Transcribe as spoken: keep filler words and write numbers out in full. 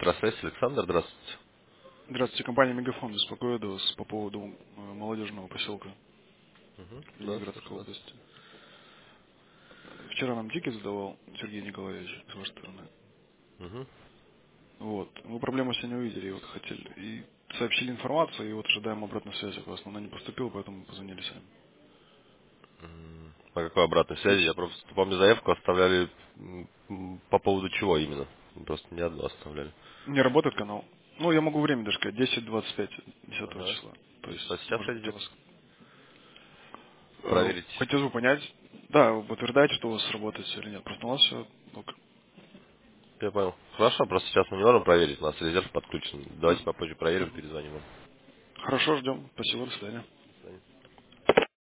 Электросвязь, Александр, здравствуйте. Здравствуйте, компания Мегафон беспокоит вас по поводу э, молодежного поселка Угу. в Да, Ленинградской слушаю вас. области. Вчера нам тикет задавал Сергей Николаевич с вашей стороны. Угу. Вот. Мы проблему сегодня увидели, и вот хотели. И сообщили информацию, и вот ожидаем обратной связи от вас. Но она не поступила, поэтому мы позвонили сами. М, По какой обратной связи? Я Сообщ- просто помню, заявку оставляли м, м, по поводу чего именно. Просто не одну оставляли. Не работает канал. Ну, я могу время даже сказать, десять двадцать пять десятого Ага. числа. То И что есть, сейчас может хотите быть, у делать? вас... э, Проверить. Хотелось бы понять, да, вы подтверждаете, что у вас работает всё или нет. Просто у нас все... Я понял. Хорошо, просто сейчас мы не можем проверить, у нас резерв подключен. Давайте попозже проверим, перезвоним вам. Хорошо, ждем. Спасибо, до свидания. До свидания.